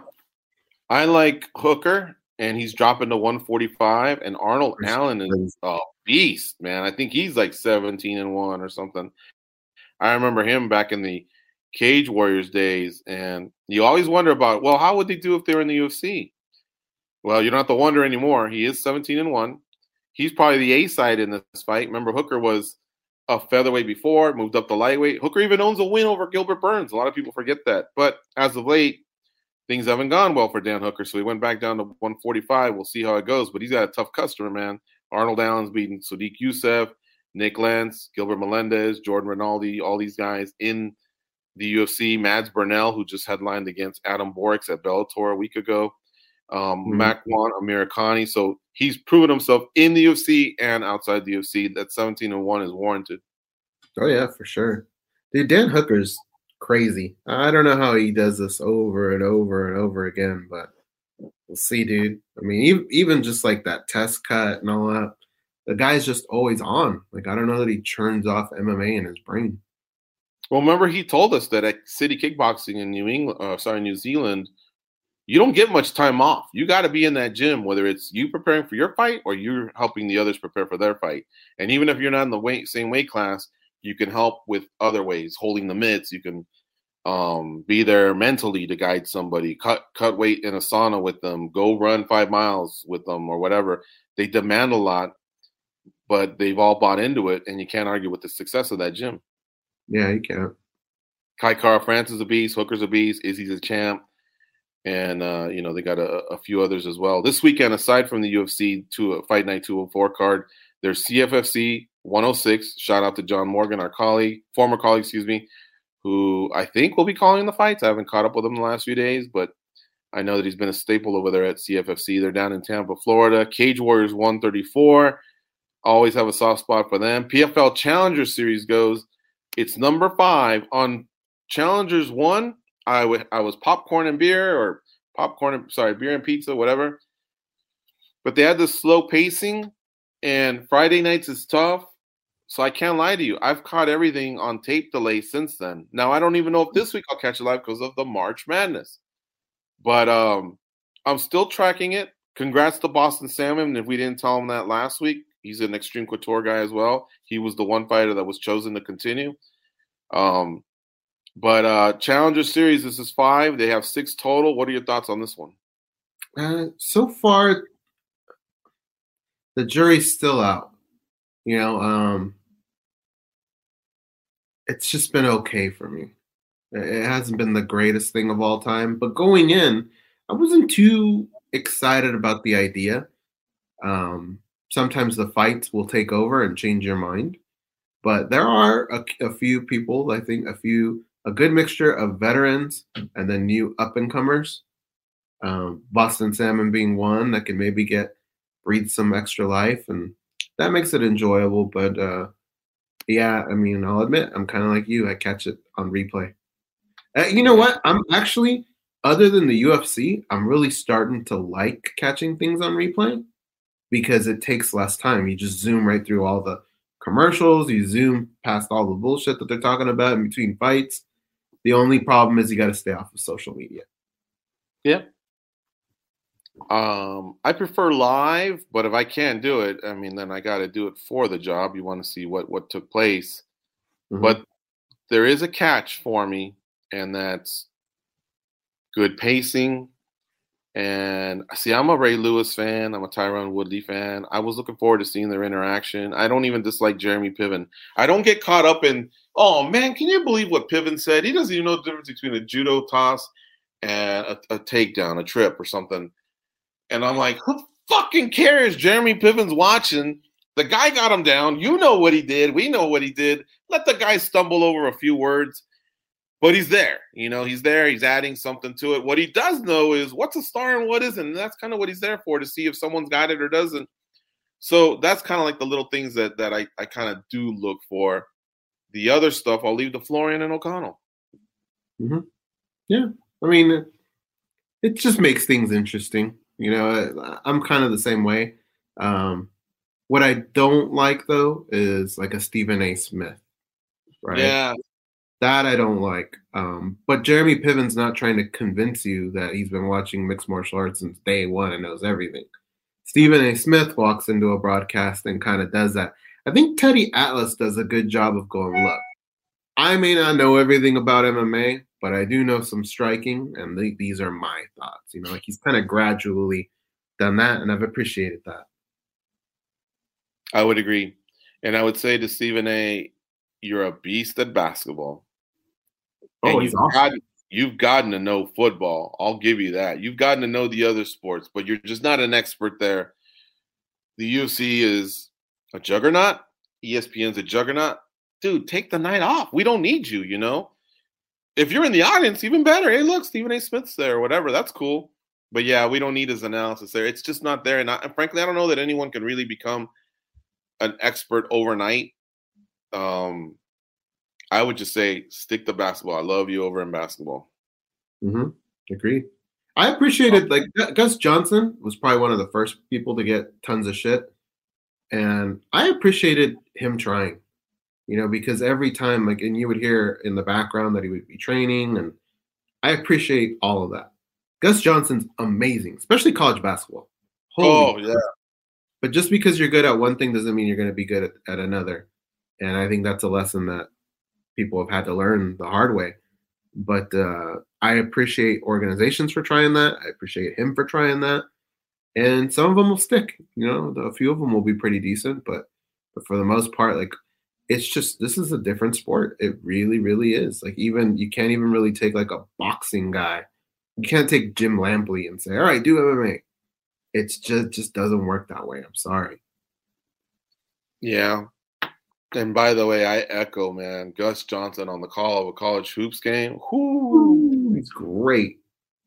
I like Hooker, and he's dropping to one forty-five, and Arnold Allen is a beast, man. I think he's like seventeen and one or something. I remember him back in the Cage Warriors days, and you always wonder about, well, how would they do if they were in the U F C? Well, you don't have to wonder anymore. He is seventeen and one. He's probably the A side in this fight. Remember, Hooker was a featherweight before, moved up to lightweight. Hooker even owns a win over Gilbert Burns. A lot of people forget that. But as of late, things haven't gone well for Dan Hooker, so he went back down to one forty-five. We'll see how it goes, but he's got a tough customer, man. Arnold Allen's beating Sodiq Yusuff, Nick Lentz, Gilbert Melendez, Jordan Rinaldi, all these guys in the U F C. Mads Burnell, who just headlined against Adam Borics at Bellator a week ago. Um, mm-hmm. Makwan Amirkhani. So he's proven himself in the U F C and outside the U F C. That seventeen and one is warranted. Oh, yeah, for sure. Dude, Dan Hooker's crazy. I don't know how he does this over and over and over again, but we'll see, dude. I mean, even just like that test cut and all that, the guy's just always on. Like, I don't know that he churns off M M A in his brain. Well, remember he told us that at City Kickboxing in New England, uh, sorry, New Zealand, you don't get much time off. You got to be in that gym, whether it's you preparing for your fight or you're helping the others prepare for their fight. And even if you're not in the weight, same weight class, you can help with other ways, holding the mitts. You can um, be there mentally to guide somebody, cut cut weight in a sauna with them, go run five miles with them or whatever. They demand a lot, but they've all bought into it, and you can't argue with the success of that gym. Yeah, you can't. Kai Kara France is a beast. Hooker's a beast. Izzy's a champ. And, uh, you know, they got a, a few others as well. This weekend, aside from the U F C to a Fight Night two oh four card, there's C F F C one oh six. Shout out to John Morgan, our colleague, former colleague, excuse me, who I think will be calling the fights. I haven't caught up with him the last few days, but I know that he's been a staple over there at C F F C. They're down in Tampa, Florida. Cage Warriors one thirty-four. Always have a soft spot for them. P F L Challenger Series goes. It's number five. On Challengers one, I, w- I was popcorn and beer or popcorn, and, sorry, beer and pizza, whatever. But they had this slow pacing, and Friday nights is tough. So I can't lie to you. I've caught everything on tape delay since then. Now, I don't even know if this week I'll catch it live because of the March Madness. But um, I'm still tracking it. Congrats to Boston Salmon. If we didn't tell him that last week, he's an Extreme Couture guy as well. He was the one fighter that was chosen to continue. Um, but uh, Challenger Series, this is five. They have six total. What are your thoughts on this one? Uh, so far, the jury's still out. You know, um, it's just been okay for me. It hasn't been the greatest thing of all time. But going in, I wasn't too excited about the idea. Um, sometimes the fights will take over and change your mind. But there are a, a few people, I think, a few, a good mixture of veterans and then new up-and-comers. Um, Boston Salmon being one that can maybe get breathe some extra life, and that makes it enjoyable. But uh, yeah, I mean, I'll admit, I'm kind of like you. I catch it on replay. Uh, you know what? I'm actually, other than the U F C, I'm really starting to like catching things on replay because it takes less time. You just zoom right through all the commercials. You zoom past all the bullshit that they're talking about in between fights. The only problem is you got to stay off of social media. Yeah. Um, I prefer live, but if I can't do it, I mean, then I got to do it for the job. You want to see what, what took place. Mm-hmm. But there is a catch for me, and that's good pacing. And see, I'm a Ray Lewis fan. I'm a Tyron Woodley fan. I was looking forward to seeing their interaction. I don't even dislike Jeremy Piven. I don't get caught up in, oh, man, can you believe what Piven said? He doesn't even know the difference between a judo toss and a, a takedown, a trip or something. And I'm like, who the fucking cares? Jeremy Piven's watching. The guy got him down. You know what he did. We know what he did. Let the guy stumble over a few words. But he's there. You know, he's there. He's adding something to it. What he does know is what's a star and what isn't. And that's kind of what he's there for, to see if someone's got it or doesn't. So that's kind of like the little things that, that I, I kind of do look for. The other stuff, I'll leave to Florian and O'Connell. Mm-hmm. Yeah. I mean, it just makes things interesting. You know, I'm kind of the same way. Um, what I don't like, though, is like a Stephen A. Smith. Right? Yeah. That I don't like. Um, but Jeremy Piven's not trying to convince you that he's been watching mixed martial arts since day one and knows everything. Stephen A. Smith walks into a broadcast and kind of does that. I think Teddy Atlas does a good job of going, look, I may not know everything about M M A, but I do know some striking, and th- these are my thoughts. You know, like he's kind of gradually done that, and I've appreciated that. I would agree. And I would say to Stephen A., you're a beast at basketball. Oh, and he's you've, awesome. gotten, you've gotten to know football. I'll give you that. You've gotten to know the other sports, but you're just not an expert there. The U F C is a juggernaut. E S P N's a juggernaut. Dude, take the night off. We don't need you, you know? If you're in the audience, even better. Hey, look, Stephen A. Smith's there or whatever. That's cool. But, yeah, we don't need his analysis there. It's just not there. And, I, and frankly, I don't know that anyone can really become an expert overnight. Um, I would just say stick to basketball. I love you over in basketball. Mm-hmm. Agreed. I appreciated, like, Gus Johnson was probably one of the first people to get tons of shit. And I appreciated him trying, you know, because every time, like, and you would hear in the background that he would be training, and I appreciate all of that. Gus Johnson's amazing, especially college basketball. Holy oh, yeah. But just because you're good at one thing doesn't mean you're going to be good at, at another. And I think that's a lesson that people have had to learn the hard way. But uh, I appreciate organizations for trying that. I appreciate him for trying that. And some of them will stick. You know, a few of them will be pretty decent. But, but for the most part, like, it's just, this is a different sport. It really, really is. Like, even, you can't even really take, like, a boxing guy. You can't take Jim Lampley and say, all right, do M M A. It's just, just doesn't work that way. I'm sorry. Yeah. And by the way, I echo, man, Gus Johnson on the call of a college hoops game. Whoo, He's great.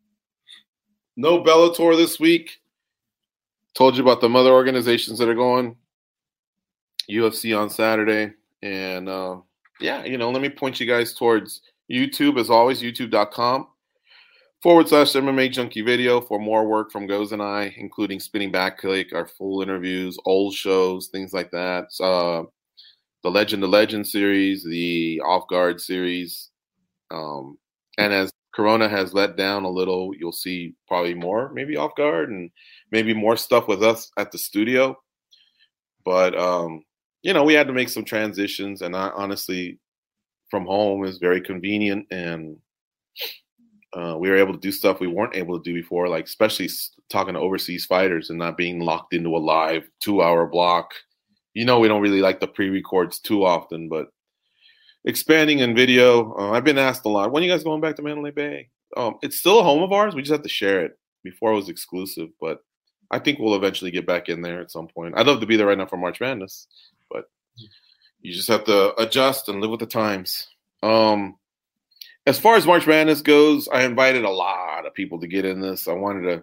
No Bellator this week. Told you about the mother organizations that are going. U F C on Saturday. And, uh, yeah, you know, let me point you guys towards YouTube, as always, youtube.com forward slash M M A Junkie video for more work from Goz and I, including Spinning Back Click, our full interviews, old shows, things like that. Uh, the Legend to Legend series, the Off Guard series. Um, and as Corona has let down a little, you'll see probably more, maybe Off Guard, and maybe more stuff with us at the studio. But, um, you know, we had to make some transitions, and I, honestly, from home is very convenient, and uh, we were able to do stuff we weren't able to do before, like especially talking to overseas fighters and not being locked into a live two-hour block. You know, we don't really like the pre-records too often, but expanding in video, uh, I've been asked a lot, when are you guys going back to Mandalay Bay? Um, it's still a home of ours. We just have to share it. Before it was exclusive, but I think we'll eventually get back in there at some point. I'd love to be there right now for March Madness, but you just have to adjust and live with the times. Um, as far as March Madness goes, I invited a lot of people to get in this. I wanted to,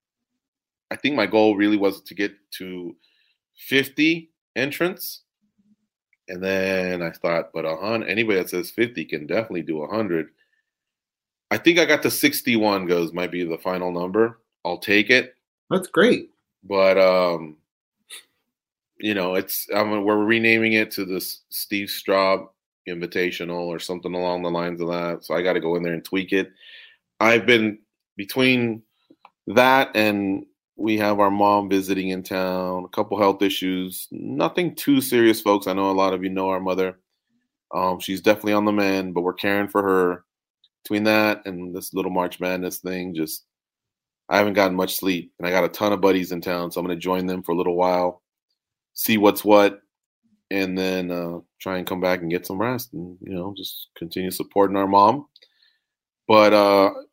I think my goal really was to get to fifty entrants. And then I thought, but a hundred, anybody that says fifty can definitely do a hundred. I think I got to sixty-one goes might be the final number. I'll take it. That's great. But, um, you know, it's um, we're renaming it to the Steve Straub Invitational or something along the lines of that. So I got to go in there and tweak it. I've been between that and we have our mom visiting in town, a couple health issues, nothing too serious, folks. I know a lot of you know our mother. Um, she's definitely on the mend, but we're caring for her. Between that and this little March Madness thing, just I haven't gotten much sleep. And I got a ton of buddies in town, so I'm going to join them for a little while, see what's what, and then uh, try and come back and get some rest and, you know, just continue supporting our mom. But uh,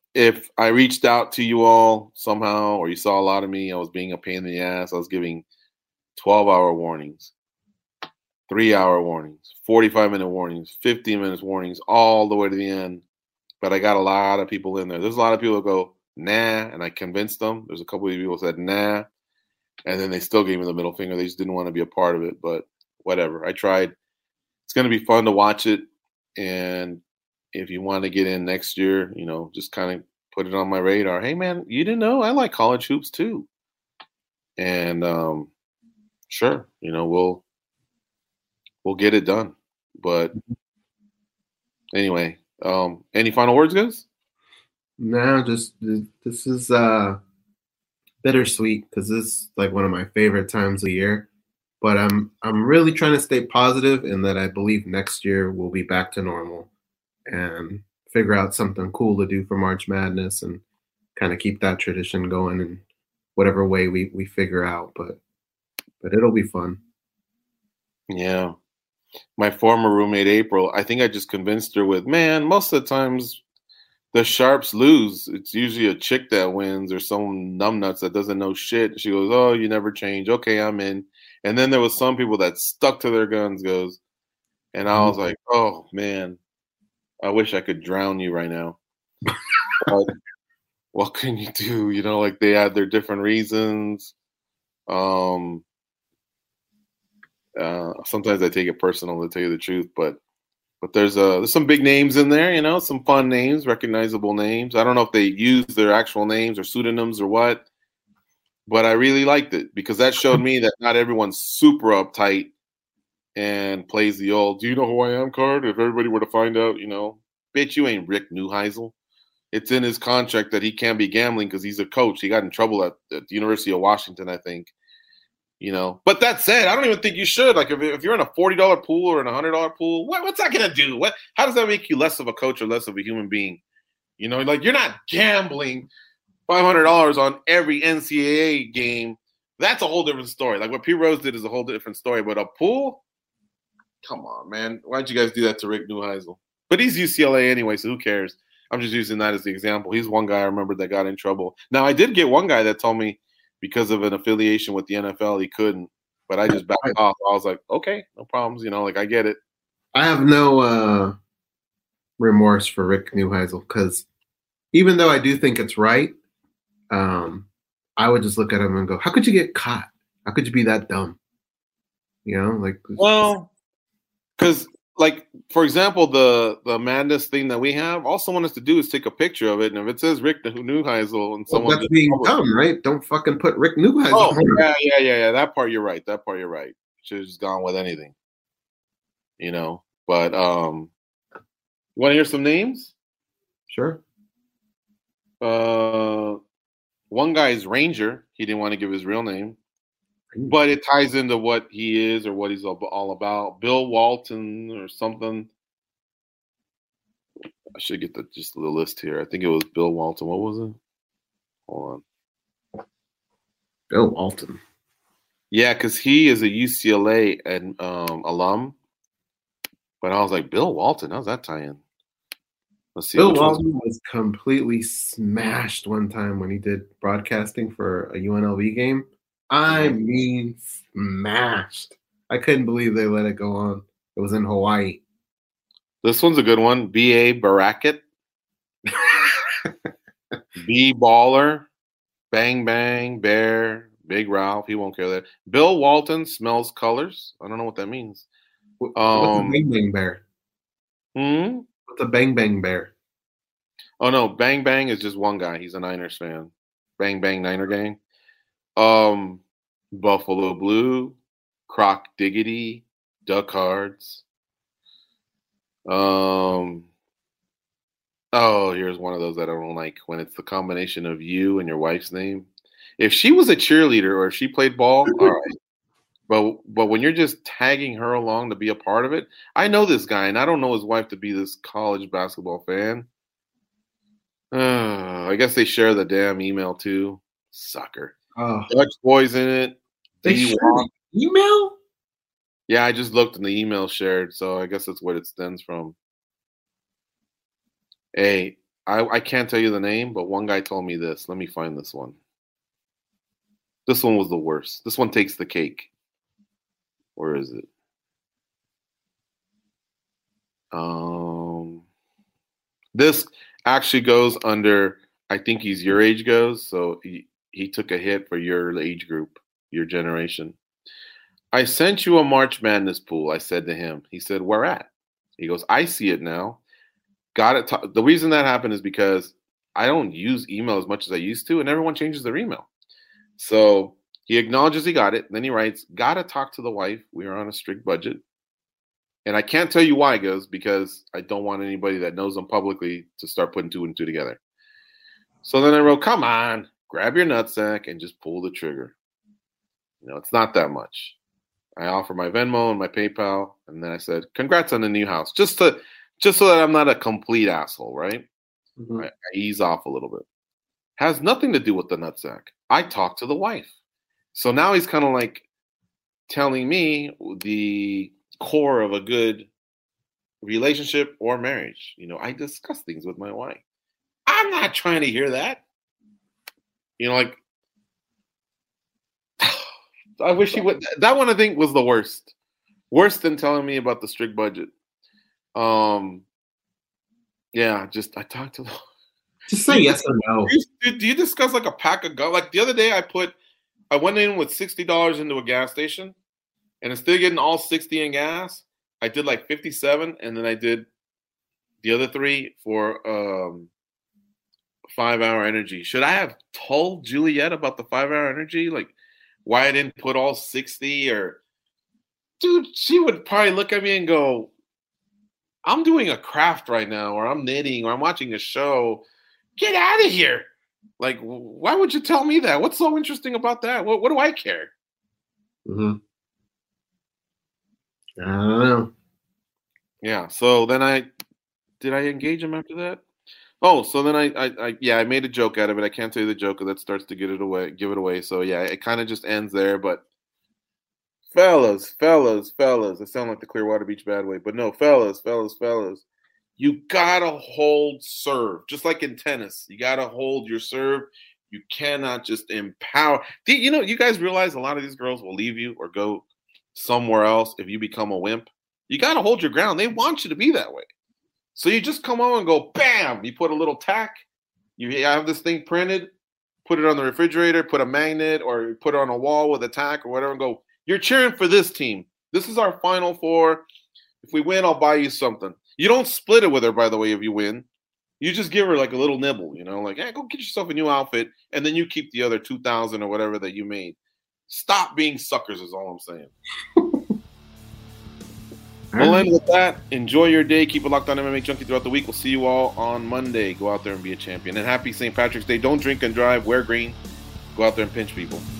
if I reached out to you all somehow, or you saw a lot of me, I was being a pain in the ass. I was giving twelve-hour warnings, three-hour warnings, forty-five minute warnings, fifteen minutes warnings, all the way to the end. But I got a lot of people in there. There's a lot of people that go, nah, and I convinced them. There's a couple of people who said, nah, and then they still gave me the middle finger. They just didn't want to be a part of it, but whatever. I tried. It's going to be fun to watch it, and if you want to get in next year, you know, just kind of put it on my radar. Hey, man, you didn't know I like college hoops too. And um, sure, you know, we'll we'll get it done. But anyway, um, any final words, guys? No, just this is uh, bittersweet because this is like one of my favorite times of the year. But I'm I'm really trying to stay positive in that I believe next year we'll be back to normal and figure out something cool to do for March Madness and kind of keep that tradition going in whatever way we, we figure out. But but it'll be fun. Yeah. My former roommate, April, I think I just convinced her with, man, most of the times the Sharps lose. It's usually a chick that wins or some numbnuts that doesn't know shit. She goes, oh, you never change. Okay, I'm in. And then there was some people that stuck to their guns, goes, and I was like, oh, man. I wish I could drown you right now. But what can you do? You know, like they had their different reasons. Um, uh, sometimes I take it personal, to tell you the truth, but but there's a there's some big names in there. You know, some fun names, recognizable names. I don't know if they use their actual names or pseudonyms or what, but I really liked it because that showed me that not everyone's super uptight and plays the old, do you know who I am card? If everybody were to find out, you know, bitch, you ain't Rick Neuheisel. It's in his contract that he can't be gambling because he's a coach. He got in trouble at, at the University of Washington, I think. You know, but that said, I don't even think you should. Like, if, if you're in a forty dollar pool or in a one hundred dollar pool, what, what's that going to do? What? How does that make you less of a coach or less of a human being? You know, like, you're not gambling five hundred dollars on every N C double A game. That's a whole different story. Like, what Pete Rose did is a whole different story. But a pool? Come on, man. Why don't you guys do that to Rick Neuheisel? But he's U C L A anyway, so who cares? I'm just using that as the example. He's one guy I remember that got in trouble. Now, I did get one guy that told me because of an affiliation with the N F L, he couldn't. But I just backed off. I was like, okay, no problems. You know, like, I get it. I have no uh, remorse for Rick Neuheisel because even though I do think it's right, um, I would just look at him and go, how could you get caught? How could you be that dumb? You know, like, well, because, like, for example, the the madness thing that we have, all someone has to do is take a picture of it, and if it says Rick Neuheisel and someone, well, that's being dumb, right? Don't fucking put Rick Neuheisel. Oh, yeah, yeah, yeah, yeah. That part you're right. That part you're right. Should have just gone with anything, you know. But um, you want to hear some names? Sure. Uh, one guy is Ranger. He didn't want to give his real name. But it ties into what he is or what he's all about. Bill Walton or something. I should get the just the list here. I think it was Bill Walton. What was it? Hold on. Bill Walton. Yeah, because he is a U C L A and um, alum. But I was like, Bill Walton, how's that tie in? Let's see. Bill Walton was completely smashed one time when he did broadcasting for a U N L V game. I mean, smashed. I couldn't believe they let it go on. It was in Hawaii. This one's a good one. B A Barackett. B Baller. Bang Bang. Bear. Big Ralph. He won't care that. Bill Walton smells colors. I don't know what that means. What's Um, a Bang Bang Bear? hmm? What's a Bang Bang Bear? Oh, no. Bang Bang is just one guy. He's a Niners fan. Bang Bang Niner Gang. Um, Buffalo Blue, Croc Diggity, Duck Cards. Um, oh, here's one of those I don't like when it's the combination of you and your wife's name. If she was a cheerleader or if she played ball, all right. But but when you're just tagging her along to be a part of it, I know this guy and I don't know his wife to be this college basketball fan. Uh, I guess they share the damn email too. Sucker. Oh, Dutch Boy's in it. they D. shared Walk. the email? Yeah, I just looked in the email shared, so I guess that's what it stems from. Hey, I, I can't tell you the name, but one guy told me this. Let me find this one. This one was the worst. This one takes the cake. Where is it? Um, this actually goes under, I think he's your age goes, so he, he took a hit for your age group, your generation. I sent you a March Madness pool, I said to him. He said, where at? He goes, I see it now. Got it. T- the reason that happened is because I don't use email as much as I used to, and everyone changes their email. So he acknowledges he got it. And then he writes, gotta talk to the wife. We are on a strict budget. And I can't tell you why, he goes, because I don't want anybody that knows them publicly to start putting two and two together. So then I wrote, come on, grab your nutsack and just pull the trigger. You know, it's not that much. I offer my Venmo and my PayPal, and then I said, congrats on the new house, just to just so that I'm not a complete asshole, right? Mm-hmm. I, I ease off a little bit. Has nothing to do with the nutsack. I talked to the wife. So now he's kind of like telling me the core of a good relationship or marriage. You know, I discuss things with my wife. I'm not trying to hear that. You know, like, I wish he would. That one I think was the worst. Worse than telling me about the strict budget. Um, yeah, just I talked to them. Just say yes or no. Do you, do you discuss like a pack of gum? Like the other day, I put, I went in with sixty dollars into a gas station, and instead of getting all sixty in gas, I did like fifty-seven, and then I did the other three for um five hour energy. Should I have told Juliet about the five hour energy? Like why I didn't put all sixty or dude, she would probably look at me and go, I'm doing a craft right now, or I'm knitting, or I'm watching a show. Get out of here. Like, why would you tell me that? What's so interesting about that? What, what do I care? Mm-hmm. I don't know. Yeah. So then I, did I engage him after that? Oh, so then I, I, I yeah, I made a joke out of it. I can't tell you the joke because that starts to get it away, give it away. So yeah, it kind of just ends there. But fellas, fellas, fellas, I sound like the Clearwater Beach bad way, but no, fellas, fellas, fellas, you gotta hold serve, just like in tennis. You gotta hold your serve. You cannot just empower. You know, you guys realize a lot of these girls will leave you or go somewhere else if you become a wimp. You gotta hold your ground. They want you to be that way. So you just come on and go, bam, you put a little tack. You have this thing printed, put it on the refrigerator, put a magnet, or put it on a wall with a tack or whatever, and go, you're cheering for this team. This is our Final Four. If we win, I'll buy you something. You don't split it with her, by the way, if you win. You just give her like a little nibble, you know, like, hey, go get yourself a new outfit, and then you keep the other two thousand or whatever that you made. Stop being suckers is all I'm saying. We'll end with that. Enjoy your day. Keep it locked on M M A Junkie throughout the week. We'll see you all on Monday. Go out there and be a champion. And happy Saint Patrick's Day. Don't drink and drive. Wear green. Go out there and pinch people.